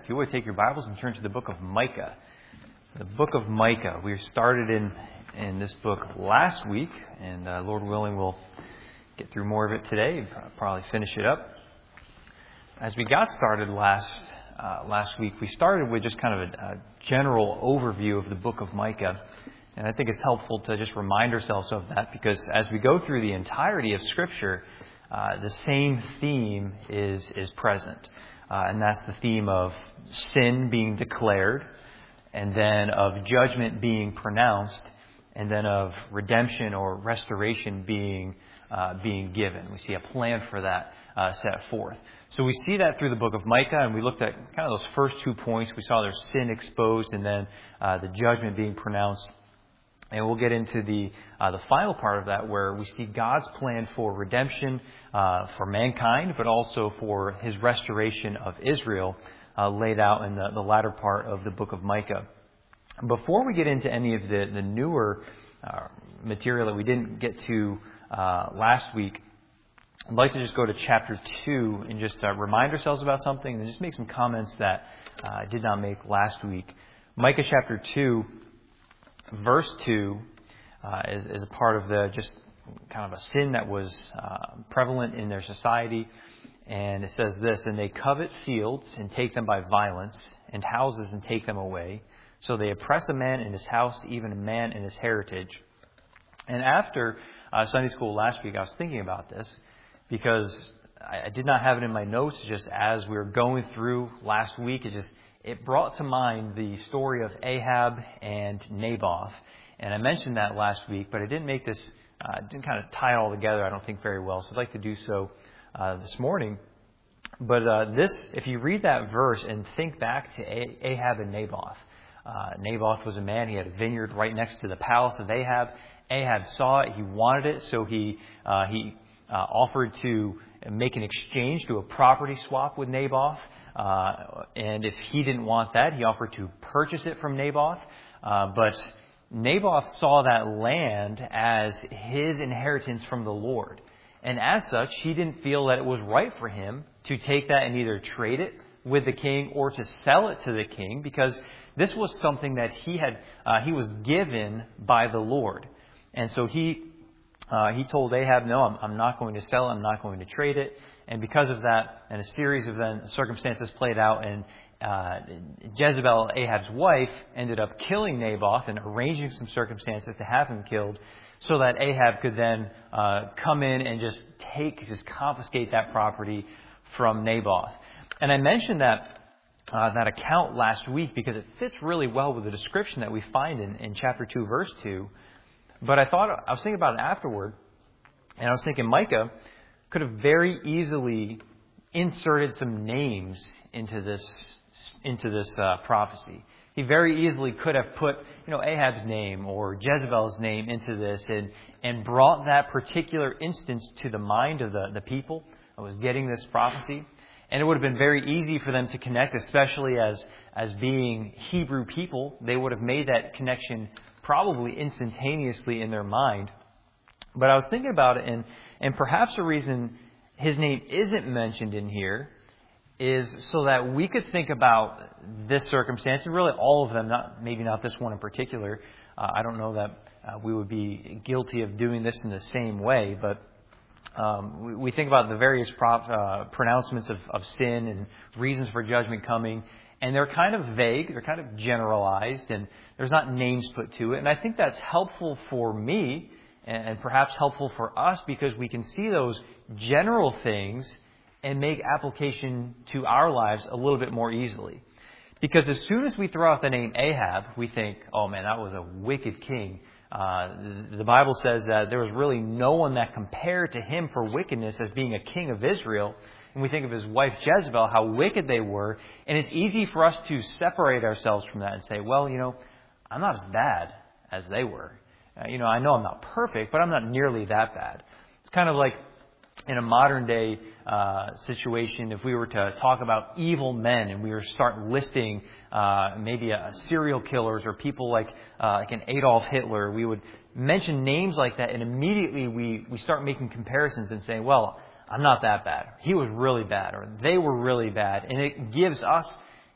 If you would take your Bibles and turn to the book of Micah. The book of Micah. We started in this book last week, and Lord willing, we'll get through more of it today and probably finish it up. As we got started last week, we started with just kind of a general overview of the book of Micah. And I think it's helpful to just remind ourselves of that, because as we go through the entirety of Scripture, the same theme is present. And that's the theme of sin being declared, and then of judgment being pronounced, and then of redemption or restoration being given. We see a plan for that set forth. So we see that through the book of Micah, and we looked at kind of those first 2 points. We saw their sin exposed, and then the judgment being pronounced. And we'll get into the final part of that, where we see God's plan for redemption for mankind, but also for His restoration of Israel, laid out in the latter part of the book of Micah. Before we get into any of the newer material that we didn't get to last week, I'd like to just go to chapter 2 and just remind ourselves about something, and just make some comments that I did not make last week. Micah chapter 2. Verse 2 is a part of the just kind of a sin that was prevalent in their society. And it says this: "And they covet fields and take them by violence, and houses and take them away. So they oppress a man in his house, even a man in his heritage." And after Sunday school last week, I was thinking about this, because I did not have it in my notes. Just as we were going through last week, it brought to mind the story of Ahab and Naboth. And I mentioned that last week, but I didn't make this, didn't kind of tie it all together, I don't think, very well. So I'd like to do so this morning. But if you read that verse and think back to Ahab and Naboth. Naboth was a man, he had a vineyard right next to the palace of Ahab. Ahab saw it, he wanted it, so he offered to make an exchange, do a property swap with Naboth. And if he didn't want that, he offered to purchase it from Naboth. But Naboth saw that land as his inheritance from the Lord. And as such, he didn't feel that it was right for him to take that and either trade it with the king or to sell it to the king, because this was something that he was given by the Lord. And so he told Ahab, "No, I'm not going to sell it. I'm not going to trade it." And because of that, and a series of circumstances played out, and Jezebel, Ahab's wife, ended up killing Naboth and arranging some circumstances to have him killed, so that Ahab could then come in and just confiscate that property from Naboth. And I mentioned that account last week because it fits really well with the description that we find in chapter 2, verse 2. But I was thinking about it afterward, and I was thinking Micah could have very easily inserted some names into this prophecy. He very easily could have put, Ahab's name or Jezebel's name into this and brought that particular instance to the mind of the people that was getting this prophecy. And it would have been very easy for them to connect, especially as being Hebrew people. They would have made that connection probably instantaneously in their mind. But I was thinking about it, and perhaps the reason his name isn't mentioned in here is so that we could think about this circumstance, and really all of them, maybe not this one in particular. I don't know that we would be guilty of doing this in the same way, but we think about the various pronouncements of sin and reasons for judgment coming, and they're kind of vague, they're kind of generalized, and there's not names put to it. And I think that's helpful for me, and perhaps helpful for us, because we can see those general things and make application to our lives a little bit more easily. Because as soon as we throw out the name Ahab, we think, oh man, that was a wicked king. The Bible says that there was really no one that compared to him for wickedness as being a king of Israel. And we think of his wife Jezebel, how wicked they were. And it's easy for us to separate ourselves from that and say, well, I'm not as bad as they were. I know I'm not perfect, but I'm not nearly that bad. It's kind of like in a modern day situation, if we were to talk about evil men and we were to start listing maybe serial killers or people like an Adolf Hitler, we would mention names like that, and immediately we start making comparisons and saying, well, I'm not that bad. He was really bad, or they were really bad. And it gives us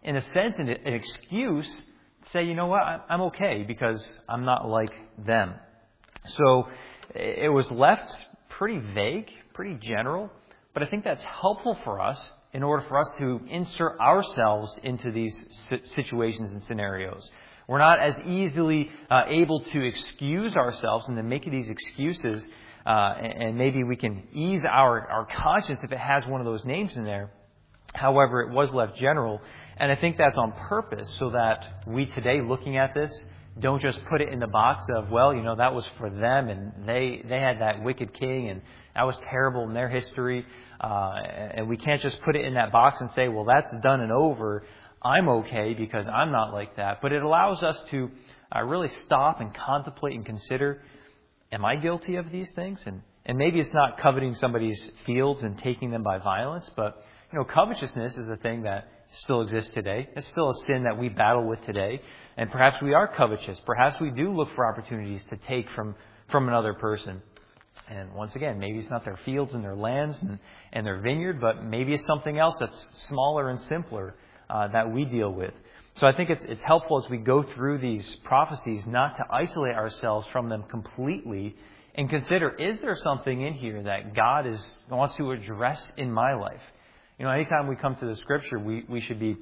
in a sense, an excuse to say, you know what, I'm okay because I'm not like them. So it was left pretty vague, pretty general, but I think that's helpful for us in order for us to insert ourselves into these situations and scenarios. We're not as easily able to excuse ourselves and then make these excuses, and maybe we can ease our conscience if it has one of those names in there. However, it was left general, and I think that's on purpose so that we today, looking at this, don't just put it in the box of, well, you know, that was for them, and they had that wicked king, and that was terrible in their history, and we can't just put it in that box and say, well, that's done and over. I'm okay because I'm not like that. But it allows us to really stop and contemplate and consider, am I guilty of these things? And maybe it's not coveting somebody's fields and taking them by violence, but you know, covetousness is a thing that still exists today. It's still a sin that we battle with today. And perhaps we are covetous. Perhaps we do look for opportunities to take from another person. And once again, maybe it's not their fields and their lands and their vineyard, but maybe it's something else that's smaller and simpler that we deal with. So I think it's helpful as we go through these prophecies not to isolate ourselves from them completely and consider, is there something in here that God wants to address in my life? You know, anytime we come to the Scripture, we should be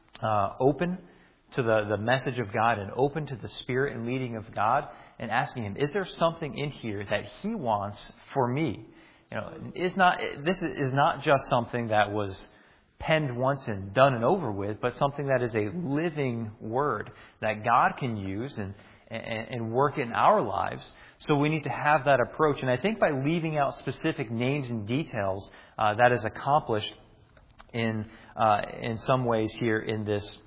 open to the message of God and open to the Spirit and leading of God and asking Him, is there something in here that He wants for me? You know, this is not just something that was penned once and done and over with, but something that is a living word that God can use and work in our lives. So we need to have that approach. And I think by leaving out specific names and details, that is accomplished in some ways here in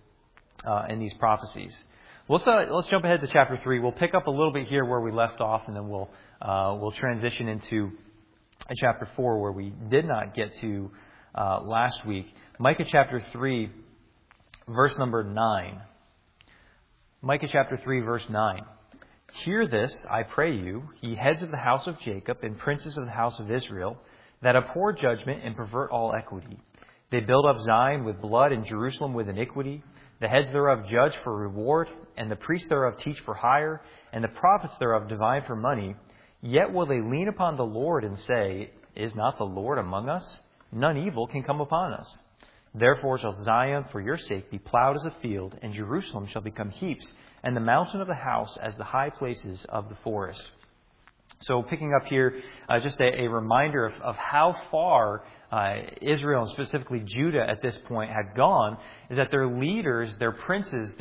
these prophecies. Let's jump ahead to chapter 3. We'll pick up a little bit here where we left off, and then we'll transition into chapter 4 where we did not get to last week. Micah chapter 3, verse number 9. Micah chapter 3, verse 9. Hear this, I pray you, ye heads of the house of Jacob and princes of the house of Israel, that abhor judgment and pervert all equity. They build up Zion with blood and Jerusalem with iniquity. The heads thereof judge for reward, and the priests thereof teach for hire, and the prophets thereof divine for money. Yet will they lean upon the Lord and say, is not the Lord among us? None evil can come upon us. Therefore shall Zion for your sake be plowed as a field, and Jerusalem shall become heaps, and the mountain of the house as the high places of the forest. So picking up here, just a reminder of how far Israel, and specifically Judah at this point, had gone, is that their leaders, their princes,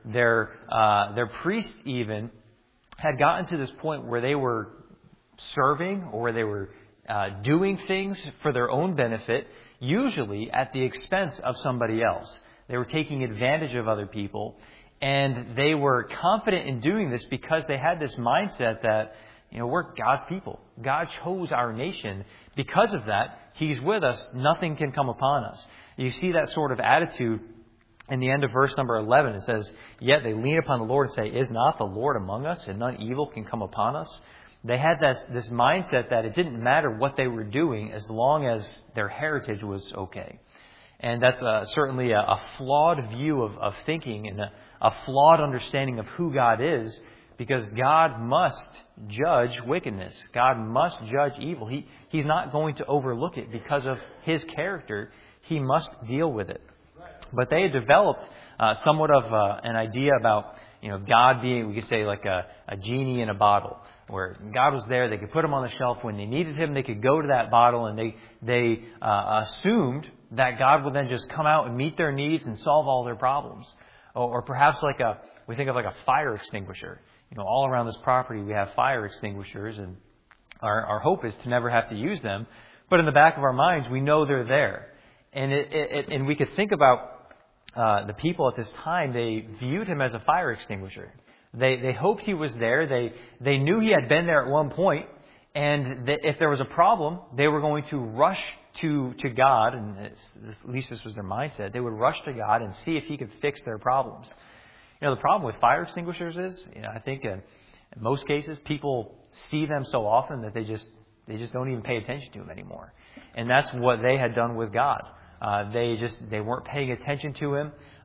their priests even, had gotten to this point where they were serving or where they were doing things for their own benefit, usually at the expense of somebody else. They were taking advantage of other people, and they were confident in doing this because they had this mindset that, you know, we're God's people. God chose our nation. Because of that, He's with us. Nothing can come upon us. You see that sort of attitude in the end of verse number 11. It says, yet they lean upon the Lord and say, is not the Lord among us, and none evil can come upon us? They had this mindset that it didn't matter what they were doing as long as their heritage was okay. And that's certainly a flawed view of thinking and a flawed understanding of who God is, because God must judge wickedness. God must judge evil. He's not going to overlook it because of His character. He must deal with it. But they had developed somewhat of an idea about, you know, God being, we could say, like a genie in a bottle, where God was there. They could put Him on the shelf when they needed Him. They could go to that bottle, and they assumed that God would then just come out and meet their needs and solve all their problems. Or perhaps we think of like a fire extinguisher. You know, all around this property we have fire extinguishers, and our hope is to never have to use them. But in the back of our minds, we know they're there. And and we could think about the people at this time. They viewed Him as a fire extinguisher. They hoped He was there. They knew He had been there at one point, and if there was a problem, they were going to rush to God, and at least this was their mindset. They would rush to God and see if He could fix their problems. You know, the problem with fire extinguishers is, you know, I think in most cases people see them so often that they just don't even pay attention to them anymore. And that's what they had done with God. They weren't paying attention to Him.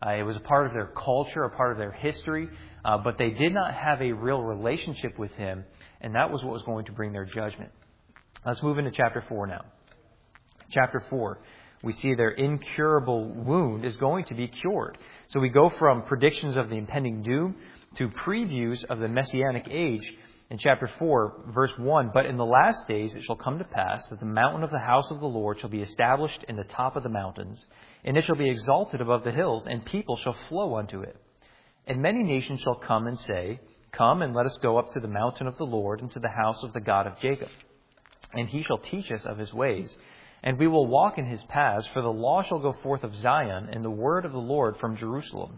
It was a part of their culture, a part of their history, but they did not have a real relationship with Him, and that was what was going to bring their judgment. Let's move into chapter 4 now. Chapter 4, we see their incurable wound is going to be cured. So we go from predictions of the impending doom to previews of the Messianic age. In chapter 4, verse 1, "But in the last days it shall come to pass that the mountain of the house of the Lord shall be established in the top of the mountains, and it shall be exalted above the hills, and people shall flow unto it. And many nations shall come and say, Come, and let us go up to the mountain of the Lord, and to the house of the God of Jacob. And He shall teach us of His ways, and we will walk in His paths, for the law shall go forth of Zion, and the word of the Lord from Jerusalem."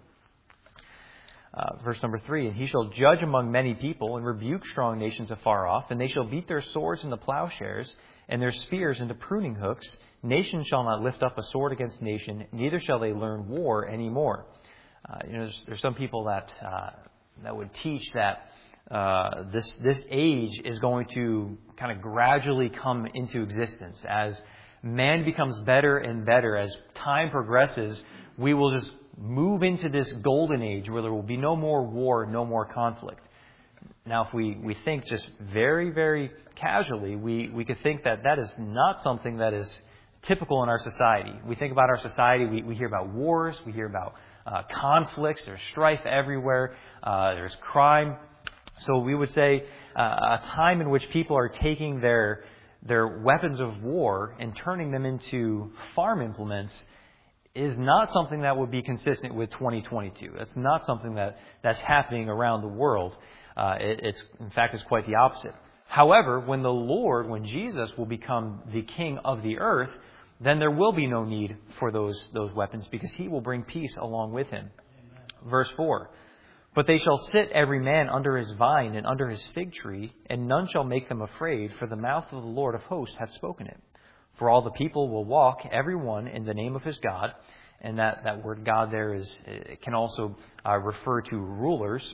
Verse number 3, "And He shall judge among many people, and rebuke strong nations afar off, and they shall beat their swords into plowshares, and their spears into pruning hooks. Nation shall not lift up a sword against nation, neither shall they learn war any more." There's some people that would teach that this age is going to kind of gradually come into existence. As man becomes better and better, as time progresses, we will just move into this golden age where there will be no more war, no more conflict. Now, if we think just very, very casually, we could think that is not something that is typical in our society. We think about our society, we hear about wars, we hear about conflicts, there's strife everywhere, there's crime. So we would say a time in which people are taking their weapons of war and turning them into farm implements is not something that would be consistent with 2022. That's not something that's happening around the world. In fact, it's quite the opposite. However, when Jesus will become the King of the earth, then there will be no need for those weapons, because He will bring peace along with Him. Amen. Verse 4, "But they shall sit every man under his vine and under his fig tree, and none shall make them afraid, for the mouth of the Lord of hosts hath spoken it. For all the people will walk, every one, in the name of his God." And that word God there can also refer to rulers.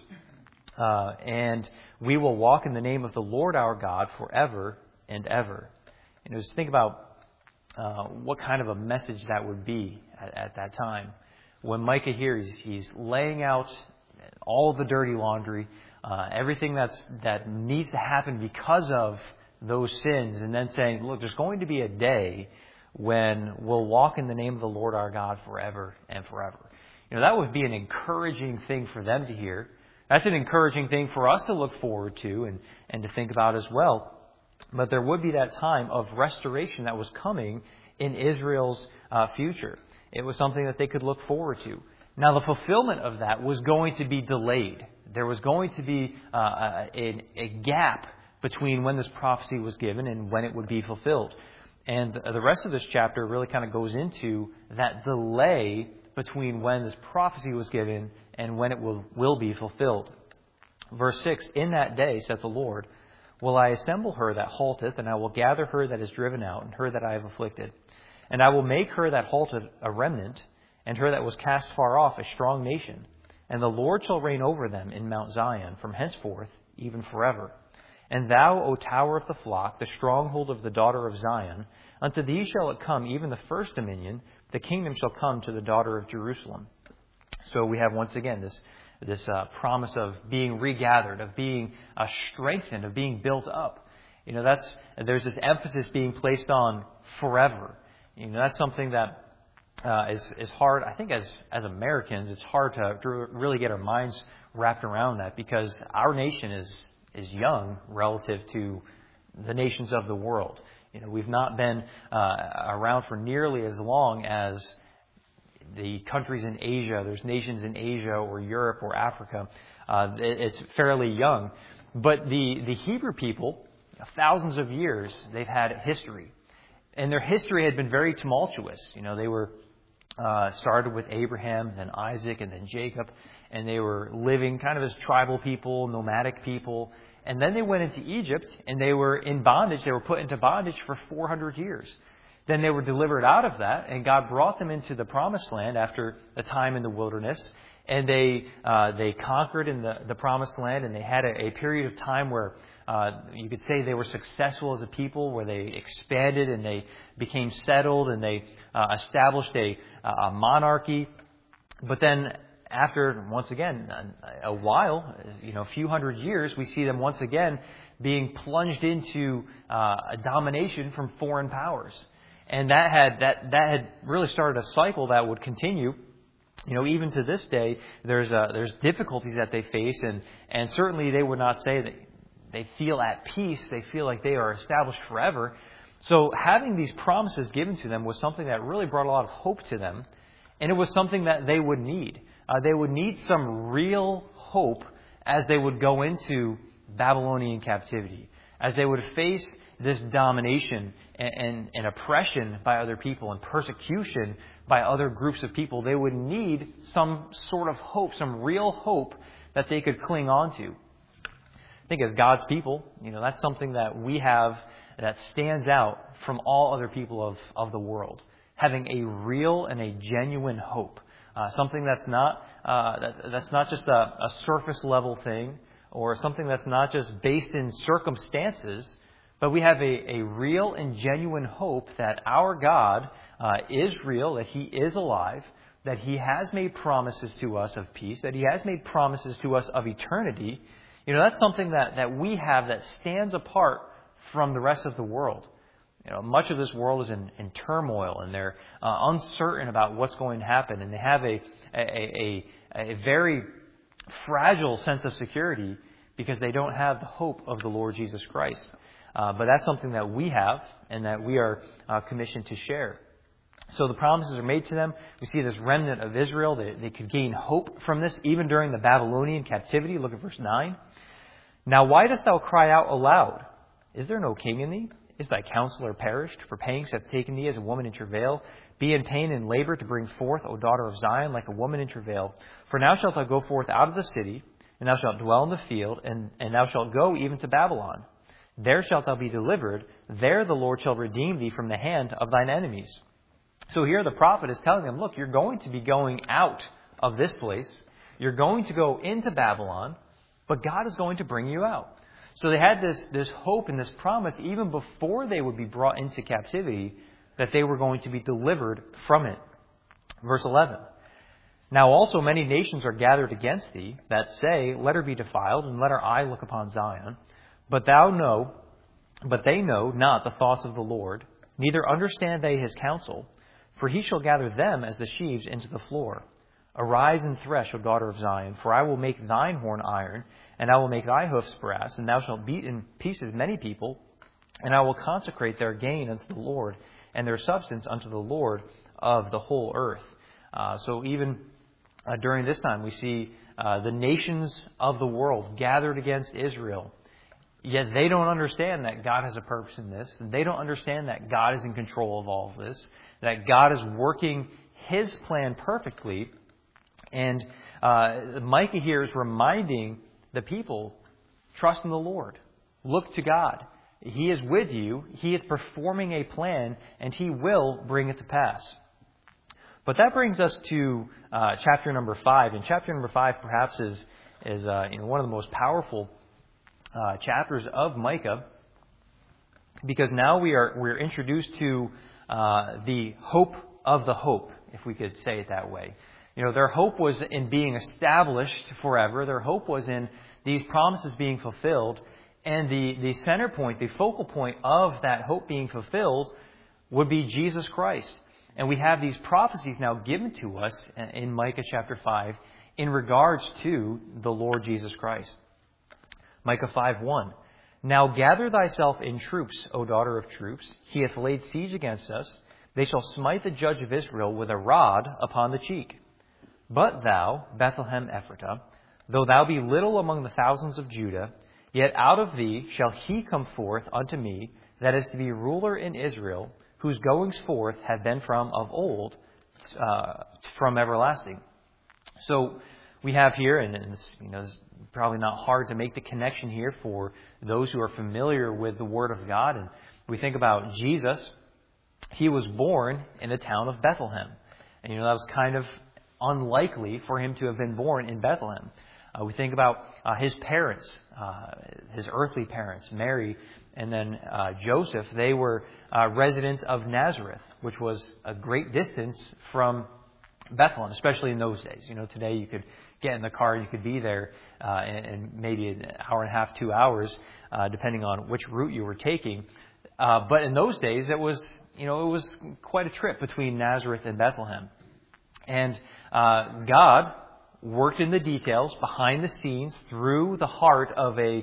"And we will walk in the name of the Lord our God forever and ever." Just think about what kind of a message that would be at that time. When Micah here, he's laying out all the dirty laundry, everything that needs to happen because of those sins, and then saying, look, there's going to be a day when we'll walk in the name of the Lord our God forever and forever. That would be an encouraging thing for them to hear. That's an encouraging thing for us to look forward to and to think about as well. But there would be that time of restoration that was coming in Israel's future. It was something that they could look forward to. Now, the fulfillment of that was going to be delayed. There was going to be a gap between when this prophecy was given and when it would be fulfilled. And the rest of this chapter really kind of goes into that delay between when this prophecy was given and when it will be fulfilled. Verse 6, "In that day, saith the Lord, will I assemble her that halteth, and I will gather her that is driven out, and her that I have afflicted. And I will make her that halted a remnant, and her that was cast far off a strong nation. And the Lord shall reign over them in Mount Zion, from henceforth, even forever. And thou, O tower of the flock, the stronghold of the daughter of Zion, unto thee shall it come, even the first dominion, the kingdom shall come to the daughter of Jerusalem." So we have once again this promise of being regathered, of being strengthened, of being built up. There's this emphasis being placed on forever. That's something that is hard. I think as Americans, it's hard to really get our minds wrapped around that, because our nation is young relative to the nations of the world. We've not been around for nearly as long as the countries in Asia. There's nations in Asia or Europe or Africa. It's fairly young. But the Hebrew people, thousands of years, they've had history. And their history had been very tumultuous. They were started with Abraham, then Isaac, and then Jacob. And they were living kind of as tribal people, nomadic people. And then they went into Egypt, and they were in bondage. They were put into bondage for 400 years. Then they were delivered out of that, and God brought them into the Promised Land after a time in the wilderness. And they conquered in the Promised Land, and they had a period of time where you could say they were successful as a people, where they expanded and they became settled, and they established a monarchy. But then after, once again, a while, a few hundred years, we see them once again being plunged into a domination from foreign powers. And that had really started a cycle that would continue. Even to this day, there's difficulties that they face, and certainly they would not say that they feel at peace. They feel like they are established forever. So having these promises given to them was something that really brought a lot of hope to them, and it was something that they would need. They would need some real hope as they would go into Babylonian captivity, as they would face this domination and oppression by other people and persecution by other groups of people. They would need some sort of hope, some real hope that they could cling on to. I think as God's people, that's something that we have that stands out from all other people of the world. Having a real and a genuine hope. Something that's not just a surface level thing, or something that's not just based in circumstances, but we have a real and genuine hope that our God is real, that He is alive, that He has made promises to us of peace, that He has made promises to us of eternity. That's something that we have that stands apart from the rest of the world. Much of this world is in turmoil, and they're uncertain about what's going to happen, and they have a very fragile sense of security because they don't have the hope of the Lord Jesus Christ. But that's something that we have and that we are commissioned to share. So the promises are made to them. We see this remnant of Israel. They could gain hope from this even during the Babylonian captivity. Look at verse 9. Now why dost thou cry out aloud? Is there no king in thee? Is thy counselor perished? For pangs have taken thee as a woman in travail. Be in pain and labor to bring forth, O daughter of Zion, like a woman in travail. For now shalt thou go forth out of the city, and thou shalt dwell in the field, and thou shalt go even to Babylon. There shalt thou be delivered. There the Lord shall redeem thee from the hand of thine enemies. So here the prophet is telling them, look, you're going to be going out of this place. You're going to go into Babylon, but God is going to bring you out. So they had this hope and this promise even before they would be brought into captivity that they were going to be delivered from it. Verse 11. Now also many nations are gathered against thee that say, let her be defiled and let our eye look upon Zion. But they know not the thoughts of the Lord, neither understand they His counsel. For He shall gather them as the sheaves into the floor. Arise and thresh, O daughter of Zion, for I will make thine horn iron, and I will make thy hoofs brass, and thou shalt beat in pieces many people, and I will consecrate their gain unto the Lord, and their substance unto the Lord of the whole earth. So even during this time, we see the nations of the world gathered against Israel. Yet they don't understand that God has a purpose in this. They don't understand that God is in control of all of this, that God is working His plan perfectly. And Micah here is reminding the people, trust in the Lord. Look to God. He is with you. He is performing a plan, and He will bring it to pass. But that brings us to chapter number 5. And chapter number 5 perhaps is one of the most powerful chapters of Micah, because now we're introduced to the hope of the hope, if we could say it that way. Their hope was in being established forever. Their hope was in these promises being fulfilled. And the center point, the focal point of that hope being fulfilled would be Jesus Christ. And we have these prophecies now given to us in Micah chapter 5 in regards to the Lord Jesus Christ. Micah 5:1. Now gather thyself in troops, O daughter of troops. He hath laid siege against us. They shall smite the judge of Israel with a rod upon the cheek. But thou, Bethlehem Ephratah, though thou be little among the thousands of Judah, yet out of thee shall he come forth unto me, that is to be ruler in Israel, whose goings forth have been from of old, from everlasting. So we have here, and it's probably not hard to make the connection here for those who are familiar with the Word of God. And we think about Jesus. He was born in the town of Bethlehem. And that was kind of unlikely for Him to have been born in Bethlehem. We think about His parents, His earthly parents, Mary and then Joseph. They were residents of Nazareth, which was a great distance from Bethlehem, especially in those days. Today you could get in the car, you could be there in maybe an hour and a half, 2 hours, depending on which route you were taking. But in those days, it was quite a trip between Nazareth and Bethlehem. And God worked in the details, behind the scenes, through the heart of a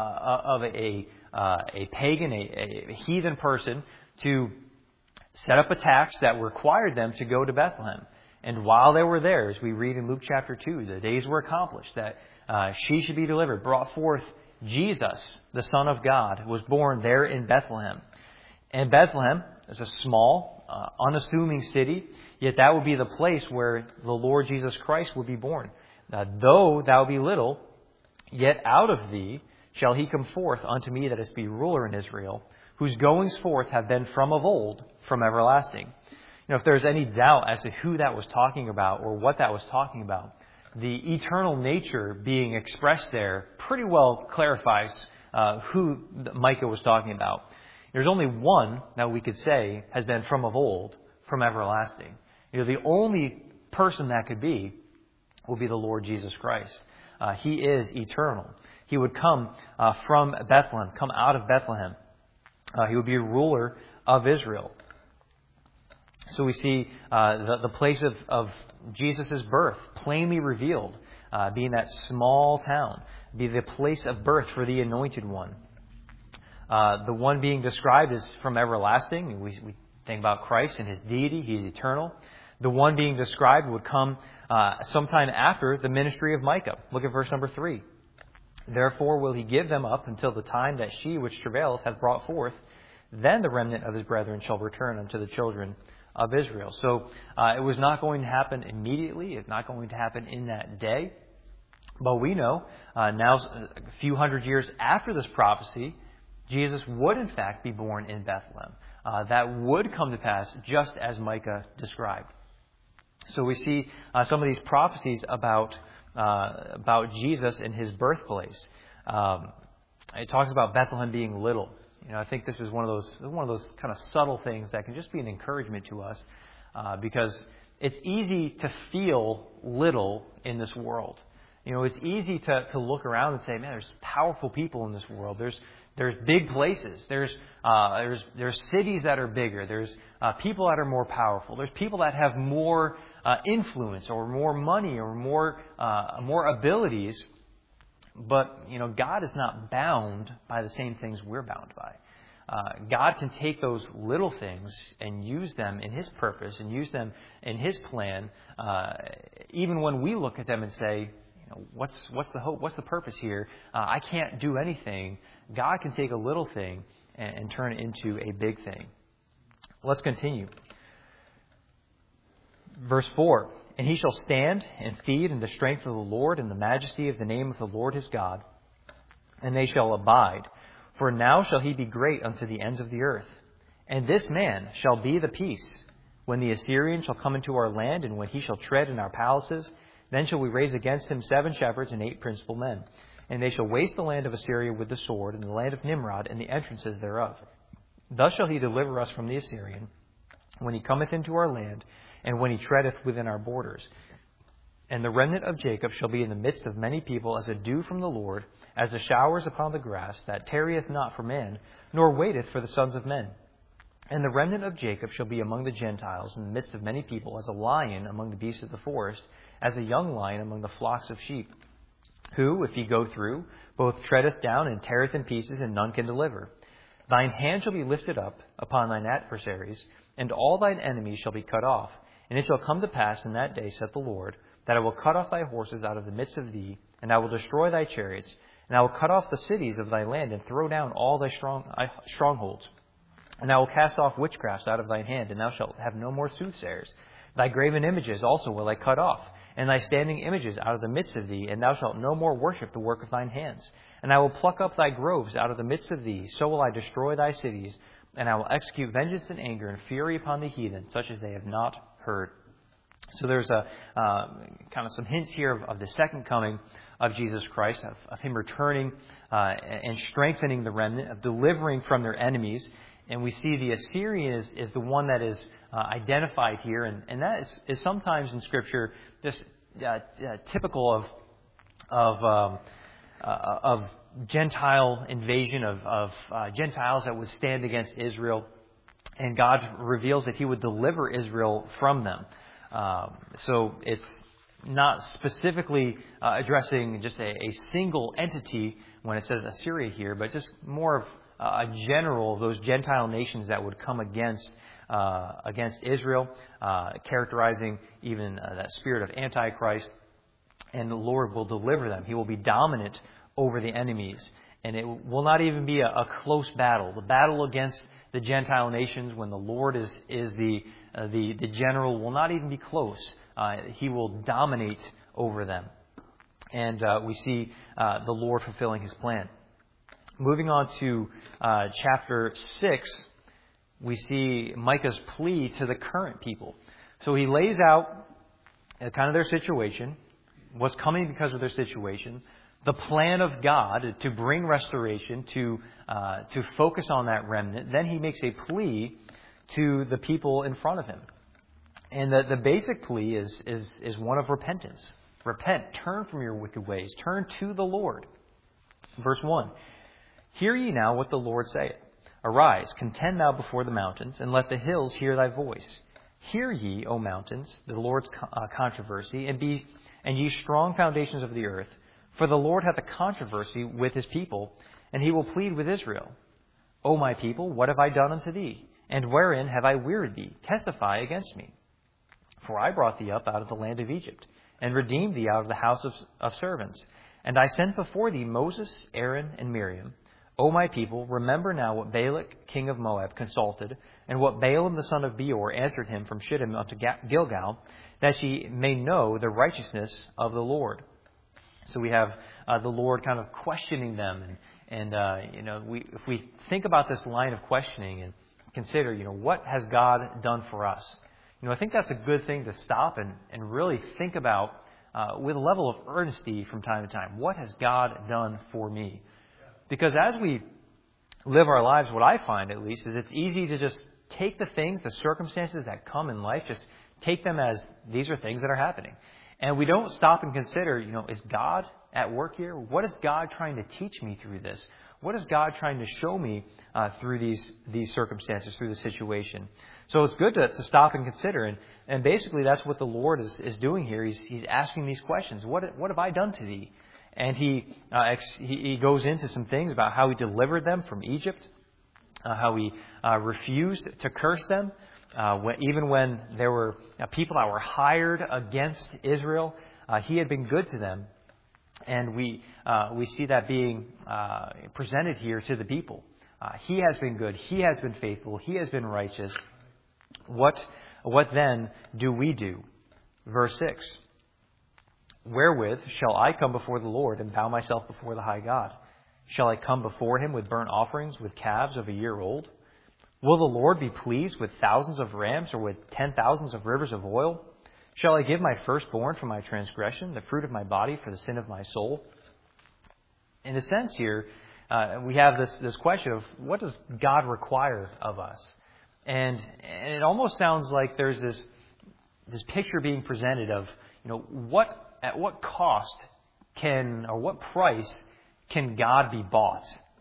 pagan, a heathen person, to set up a tax that required them to go to Bethlehem. And while they were there, as we read in Luke chapter 2, the days were accomplished that she should be delivered, brought forth Jesus, the Son of God, was born there in Bethlehem. And Bethlehem is a small, unassuming city, yet that would be the place where the Lord Jesus Christ would be born. Though thou be little, yet out of thee shall he come forth unto me that is to be ruler in Israel, whose goings forth have been from of old, from everlasting. If there's any doubt as to who that was talking about or what that was talking about, the eternal nature being expressed there pretty well clarifies who Micah was talking about. There's only one that we could say has been from of old, from everlasting. The only person that could be will be the Lord Jesus Christ. He is eternal. He would come from Bethlehem, come out of Bethlehem. He would be a ruler of Israel. So we see the place of Jesus' birth plainly revealed, being that small town, be the place of birth for the Anointed One. The one being described is from everlasting. We think about Christ and His deity. He's eternal. The one being described would come sometime after the ministry of Micah. Look at verse number 3. Therefore will He give them up until the time that she which travaileth hath brought forth. Then the remnant of His brethren shall return unto the children of Israel. So it was not going to happen immediately. It's not going to happen in that day. But we know now, a few hundred years after this prophecy, Jesus would in fact be born in Bethlehem. That would come to pass just as Micah described. So we see some of these prophecies about Jesus and His birthplace. It talks about Bethlehem being little. I think this is one of those kind of subtle things that can just be an encouragement to us, because it's easy to feel little in this world. It's easy to look around and say, man, there's powerful people in this world. There's big places. There's cities that are bigger. There's people that are more powerful. There's people that have more influence or more money or more abilities. But, God is not bound by the same things we're bound by. God can take those little things and use them in His purpose and use them in His plan, even when we look at them and say, what's the hope? What's the purpose here? I can't do anything. God can take a little thing and turn it into a big thing. Let's continue. Verse 4. And he shall stand and feed in the strength of the Lord and the majesty of the name of the Lord his God. And they shall abide. For now shall he be great unto the ends of the earth. And this man shall be the peace. When the Assyrian shall come into our land, and when he shall tread in our palaces, then shall we raise against him 7 shepherds and 8 principal men. And they shall waste the land of Assyria with the sword, and the land of Nimrod, and the entrances thereof. Thus shall he deliver us from the Assyrian, when he cometh into our land, and when he treadeth within our borders. And the remnant of Jacob shall be in the midst of many people as a dew from the Lord, as the showers upon the grass, that tarrieth not for man, nor waiteth for the sons of men. And the remnant of Jacob shall be among the Gentiles, in the midst of many people, as a lion among the beasts of the forest, as a young lion among the flocks of sheep, who, if he go through, both treadeth down and teareth in pieces, and none can deliver. Thine hand shall be lifted up upon thine adversaries, and all thine enemies shall be cut off. And it shall come to pass in that day, saith the Lord, that I will cut off thy horses out of the midst of thee, and I will destroy thy chariots, and I will cut off the cities of thy land, and throw down all thy strongholds. And I will cast off witchcrafts out of thine hand, and thou shalt have no more soothsayers. Thy graven images also will I cut off, and thy standing images out of the midst of thee, and thou shalt no more worship the work of thine hands. And I will pluck up thy groves out of the midst of thee, so will I destroy thy cities, and I will execute vengeance and anger and fury upon the heathen, such as they have not heard. So there's kind of some hints here of the second coming of Jesus Christ, of him returning and strengthening the remnant, of delivering from their enemies, And we see the Assyrian is the one that is identified here, and that is sometimes in Scripture just typical of Gentile invasion of Gentiles that would stand against Israel, and God reveals that He would deliver Israel from them. So it's not specifically addressing just a single entity when it says Assyria here, but just more of a general of those Gentile nations that would come against Israel, characterizing even that spirit of Antichrist. And the Lord will deliver them. He will be dominant over the enemies. And it will not even be a close battle. The battle against the Gentile nations, when the Lord is the general, will not even be close. He will dominate over them. And we see the Lord fulfilling His plan. Moving on to chapter 6, we see Micah's plea to the current people. So he lays out kind of their situation, what's coming because of their situation, the plan of God to bring restoration, to focus on that remnant. Then he makes a plea to the people in front of him. And the basic plea is one of repentance. Repent, turn from your wicked ways, turn to the Lord. Verse 1, Hear ye now what the Lord saith. Arise, contend thou before the mountains, and let the hills hear thy voice. Hear ye, O mountains, the Lord's controversy, and ye strong foundations of the earth. For the Lord hath a controversy with His people, and He will plead with Israel. O my people, what have I done unto thee? And wherein have I wearied thee? Testify against me. For I brought thee up out of the land of Egypt, and redeemed thee out of the house of servants. And I sent before thee Moses, Aaron, and Miriam. O my people, remember now what Balak king of Moab consulted, and what Balaam the son of Beor answered him from Shittim unto Gilgal, that ye may know the righteousness of the Lord. So we have the Lord kind of questioning them, and if we think about this line of questioning and consider, what has God done for us? I think that's a good thing to stop and really think about with a level of earnesty from time to time. What has God done for me? Because as we live our lives, what I find at least is it's easy to just take the things, the circumstances that come in life, just take them as these are things that are happening. And we don't stop and consider, is God at work here? What is God trying to teach me through this? What is God trying to show me through these circumstances, through the situation? So it's good to stop and consider. And basically that's what the Lord is doing here. He's asking these questions. What have I done to thee? And he goes into some things about how He delivered them from Egypt, how He refused to curse them, even when there were people that were hired against Israel. He had been good to them, and we see that being presented here to the people. He has been good. He has been faithful. He has been righteous. What then do we do? Verse 6. Wherewith shall I come before the Lord and bow myself before the high God? Shall I come before Him with burnt offerings, with calves of a year old? Will the Lord be pleased with thousands of rams, or with 10,000s of rivers of oil? Shall I give my firstborn for my transgression, the fruit of my body for the sin of my soul? In a sense here, we have this question of what does God require of us? And it almost sounds like there's this picture being presented of, at what cost what price can God be bought?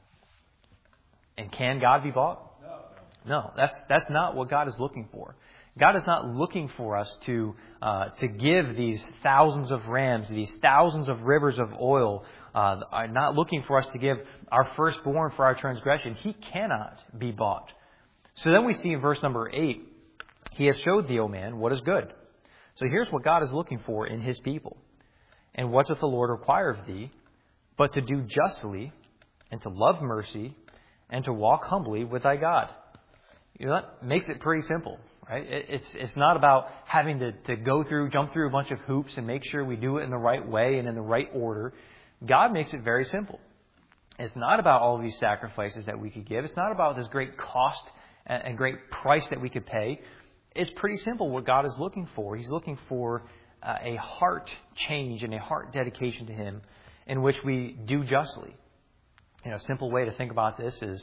And can God be bought? No, that's not what God is looking for. God is not looking for us to give these thousands of rams, these thousands of rivers of oil. Not looking for us to give our firstborn for our transgression. He cannot be bought. So then we see in verse number 8, He has showed thee, O man, what is good. So here's what God is looking for in His people. And what doth the Lord require of thee, but to do justly, and to love mercy, and to walk humbly with thy God? That makes it pretty simple, right? It's not about having to jump through a bunch of hoops and make sure we do it in the right way and in the right order. God makes it very simple. It's not about all of these sacrifices that we could give. It's not about this great cost and great price that we could pay. It's pretty simple what God is looking for. He's looking for a heart change and a heart dedication to Him in which we do justly. A simple way to think about this is,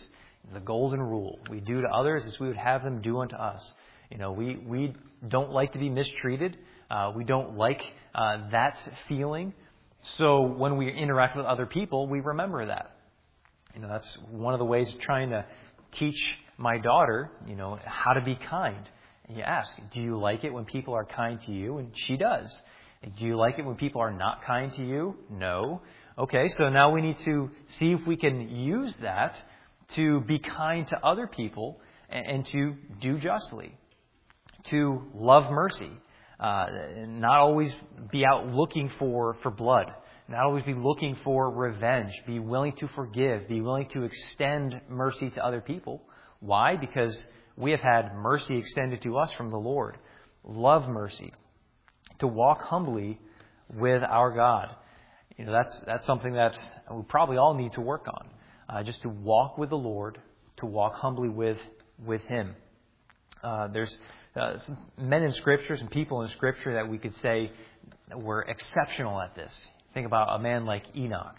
the golden rule. We do to others as we would have them do unto us. We don't like to be mistreated. We don't like that feeling. So when we interact with other people, we remember that. That's one of the ways of trying to teach my daughter, how to be kind. And you ask, do you like it when people are kind to you? And she does. And do you like it when people are not kind to you? No. Okay, so now we need to see if we can use that to be kind to other people and to do justly, to love mercy, not always be out looking for blood, not always be looking for revenge, be willing to forgive, be willing to extend mercy to other people. Why? Because we have had mercy extended to us from the Lord. Love mercy, to walk humbly with our God. That's something that we probably all need to work on. Just to walk with the Lord, to walk humbly with Him. There's some men in Scripture, some people in Scripture that we could say were exceptional at this. Think about a man like Enoch.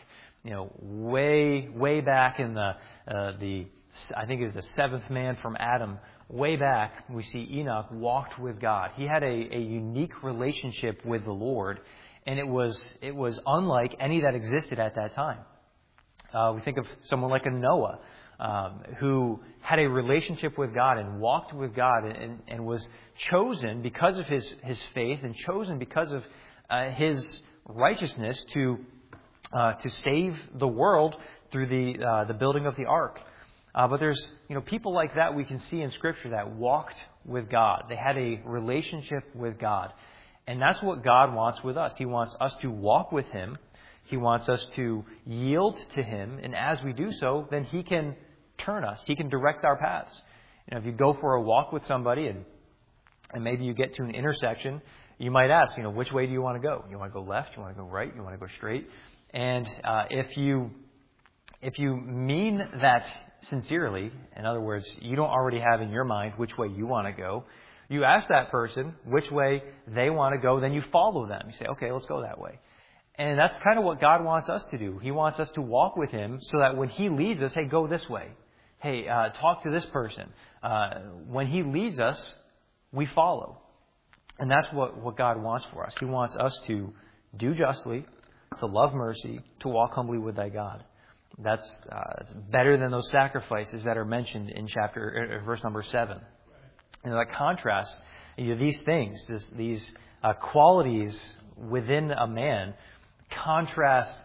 Way back in the I think it was the seventh man from Adam. Way back, we see Enoch walked with God. He had a unique relationship with the Lord, and it was unlike any that existed at that time. We think of someone like a Noah, who had a relationship with God and walked with God and was chosen because of his faith and chosen because of his righteousness to save the world through the building of the ark. But there's people like that we can see in Scripture that walked with God. They had a relationship with God. And that's what God wants with us. He wants us to walk with Him. He wants us to yield to Him. And as we do so, then He can turn us. He can direct our paths. If you go for a walk with somebody and maybe you get to an intersection, you might ask, which way do you want to go? You want to go left? You want to go right? You want to go straight? And if you mean that sincerely, in other words, you don't already have in your mind which way you want to go, you ask that person which way they want to go, then you follow them. You say, okay, let's go that way. And that's kind of what God wants us to do. He wants us to walk with Him so that when He leads us, hey, go this way. Hey, talk to this person. When He leads us, we follow. And that's what God wants for us. He wants us to do justly, to love mercy, to walk humbly with thy God. That's better than those sacrifices that are mentioned in verse number 7. And that contrasts these things, these qualities within a man, contrast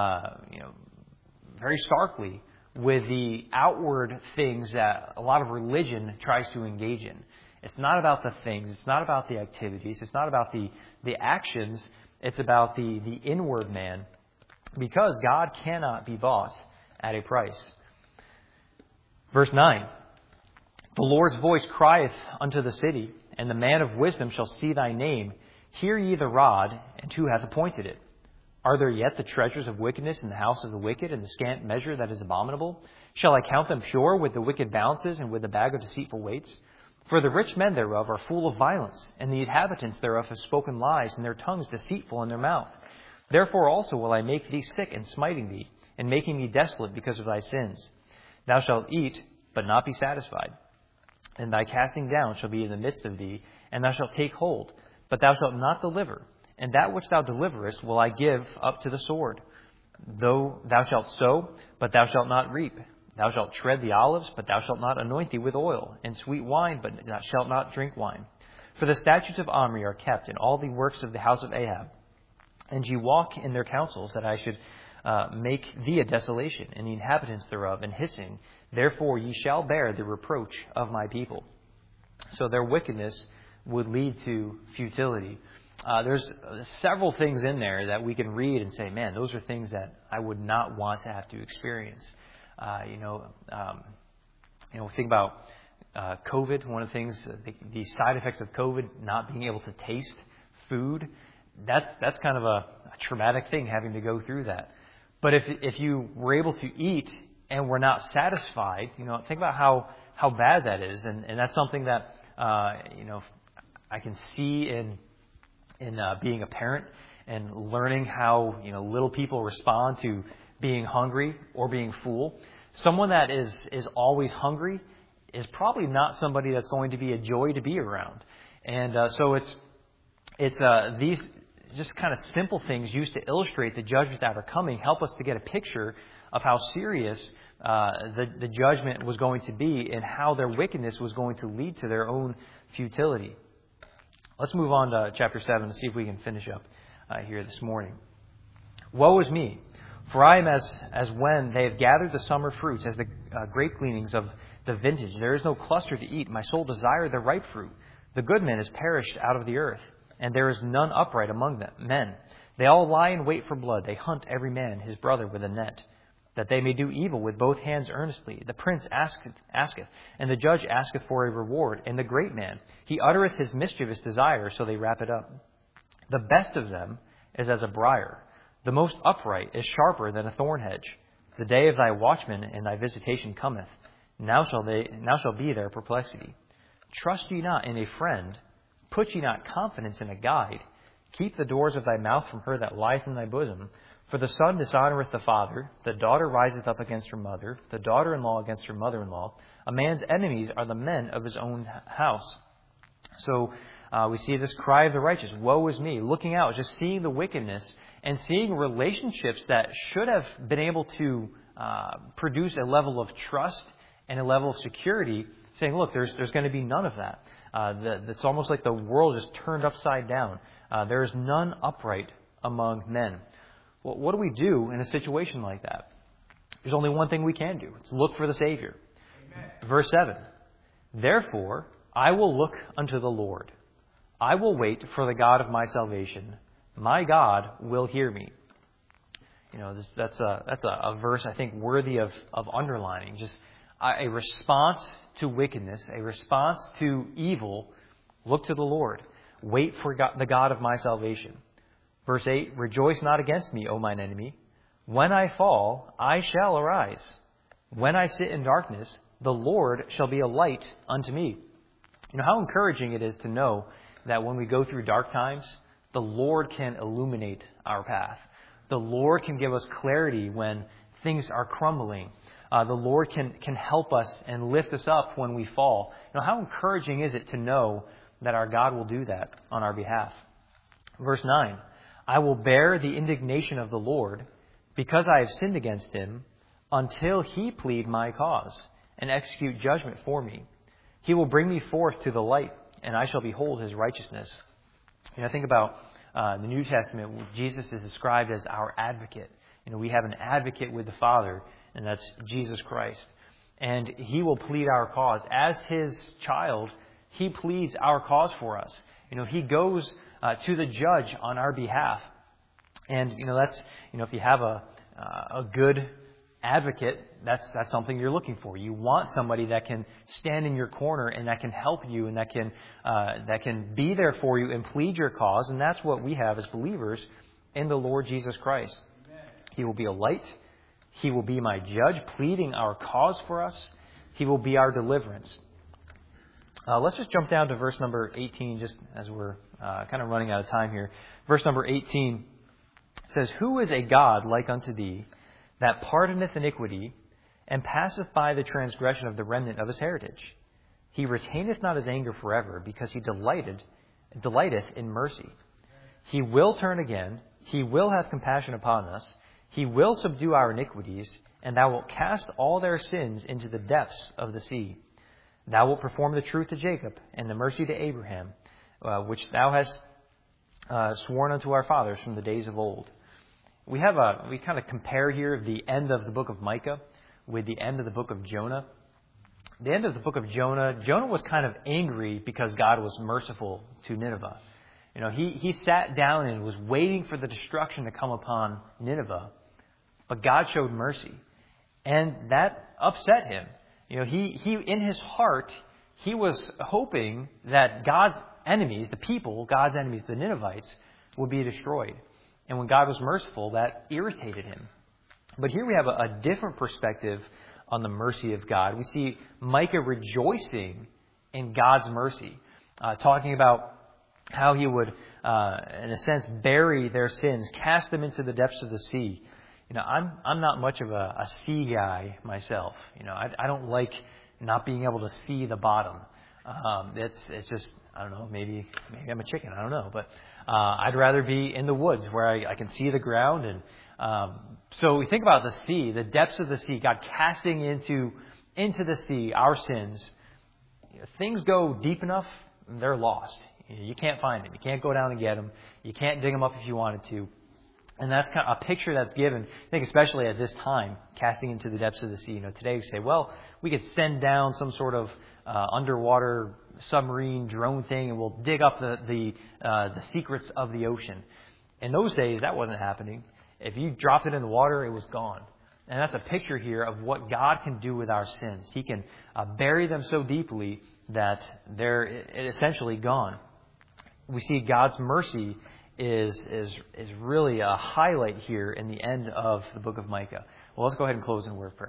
very starkly with the outward things that a lot of religion tries to engage in. It's not about the things. It's not about the activities. It's not about the actions. It's about the inward man, because God cannot be bought at a price. Verse 9, the Lord's voice crieth unto the city, and the man of wisdom shall see thy name. Hear ye the rod, and who hath appointed it? Are there yet the treasures of wickedness in the house of the wicked, and the scant measure that is abominable? Shall I count them pure with the wicked balances, and with the bag of deceitful weights? For the rich men thereof are full of violence, and the inhabitants thereof have spoken lies, and their tongues deceitful in their mouth. Therefore also will I make thee sick in smiting thee, and making thee desolate because of thy sins. Thou shalt eat, but not be satisfied. And thy casting down shall be in the midst of thee, and thou shalt take hold, but thou shalt not deliver. And that which thou deliverest will I give up to the sword. Though thou shalt sow, but thou shalt not reap. Thou shalt tread the olives, but thou shalt not anoint thee with oil, and sweet wine, but thou shalt not drink wine. For the statutes of Omri are kept in all the works of the house of Ahab. And ye walk in their counsels, that I should make thee a desolation, and the inhabitants thereof an hissing. Therefore ye shall bear the reproach of my people. So their wickedness would lead to futility. There's several things in there that we can read and say, man, those are things that I would not want to have to experience. Think about COVID. One of the things, the side effects of COVID, not being able to taste food. That's kind of a traumatic thing, having to go through that. But if you were able to eat and were not satisfied, think about how bad that is, and that's something that I can see in being a parent and learning how little people respond to being hungry or being full. Someone that is always hungry is probably not somebody that's going to be a joy to be around. And so it's these just kind of simple things used to illustrate the judgment that are coming help us to get a picture of how serious the judgment was going to be and how their wickedness was going to lead to their own futility. Let's move on to chapter 7 to see if we can finish up here this morning. Woe is me, for I am as when they have gathered the summer fruits, as the grape gleanings of the vintage. There is no cluster to eat. My soul desires the ripe fruit. The good man is perished out of the earth, and there is none upright among them men. They all lie in wait for blood. They hunt every man his brother with a net, that they may do evil with both hands earnestly. The prince asketh, and the judge asketh for a reward. And the great man, he uttereth his mischievous desire, so they wrap it up. The best of them is as a briar. The most upright is sharper than a thorn hedge. The day of thy watchman and thy visitation cometh. Now shall be their perplexity. Trust ye not in a friend. Put ye not confidence in a guide. Keep the doors of thy mouth from her that lieth in thy bosom. For the son dishonoureth the father, the daughter riseth up against her mother, the daughter-in-law against her mother-in-law. A man's enemies are the men of his own house. So we see this cry of the righteous, woe is me, looking out, just seeing the wickedness and seeing relationships that should have been able to produce a level of trust and a level of security, saying, look, there's going to be none of that. It's almost like the world is turned upside down. There is none upright among men. Well, what do we do in a situation like that? There's only one thing we can do. It's look for the Savior. Amen. Verse 7. Therefore, I will look unto the Lord. I will wait for the God of my salvation. My God will hear me. You know, that's a verse I think worthy of underlining. Just a response to wickedness, a response to evil. Look to the Lord. Wait for the God of my salvation. Verse 8, rejoice not against me, O mine enemy. When I fall, I shall arise. When I sit in darkness, the Lord shall be a light unto me. You know how encouraging it is to know that when we go through dark times, the Lord can illuminate our path. The Lord can give us clarity when things are crumbling. The Lord can help us and lift us up when we fall. You know, how encouraging is it to know that our God will do that on our behalf? Verse 9, I will bear the indignation of the Lord, because I have sinned against him, until he plead my cause and execute judgment for me. He will bring me forth to the light, and I shall behold his righteousness. You know, think about the New Testament. Jesus is described as our advocate. You know, we have an advocate with the Father, and that's Jesus Christ. And he will plead our cause. As his child, he pleads our cause for us. You know, he goes to the judge on our behalf. And, you know, that's, you know, if you have a good advocate, that's something you're looking for. You want somebody that can stand in your corner and that can help you and that can be there for you and plead your cause. And that's what we have as believers in the Lord Jesus Christ. Amen. He will be a light. He will be my judge, pleading our cause for us. He will be our deliverance. Let's just jump down to verse number 18, just as we're kind of running out of time here. Verse number 18 says, Who is a God like unto thee, that pardoneth iniquity, and passeth by the transgression of the remnant of his heritage? He retaineth not his anger forever, because he delighteth in mercy. He will turn again. He will have compassion upon us. He will subdue our iniquities, and thou wilt cast all their sins into the depths of the sea. Thou wilt perform the truth to Jacob, and the mercy to Abraham, which thou hast sworn unto our fathers from the days of old. We kind of compare here the end of the book of Micah with the end of the book of Jonah. The end of the book of Jonah was kind of angry because God was merciful to Nineveh. You know, he sat down and was waiting for the destruction to come upon Nineveh, but God showed mercy, and that upset him. You know, he in his heart, he was hoping that God's enemies, the people, God's enemies, the Ninevites, would be destroyed. And when God was merciful, that irritated him. But here we have a different perspective on the mercy of God. We see Micah rejoicing in God's mercy, talking about how he would, in a sense, bury their sins, cast them into the depths of the sea. I'm not much of a sea guy myself. I don't like not being able to see the bottom. It's just, I don't know, maybe I'm a chicken, I don't know. But I'd rather be in the woods where I can see the ground. And so we think about the sea, the depths of the sea, God casting into the sea our sins. Things go deep enough, they're lost. You can't find them. You can't go down and get them. You can't dig them up if you wanted to. And that's kind of a picture that's given, I think, especially at this time, casting into the depths of the sea. Today we say, well, we could send down some sort of underwater submarine drone thing, and we'll dig up the secrets of the ocean. In those days, that wasn't happening. If you dropped it in the water, it was gone. And that's a picture here of what God can do with our sins. He can bury them so deeply that they're essentially gone. We see God's mercy is really a highlight here in the end of the book of Micah. Well, let's go ahead and close in a word of prayer.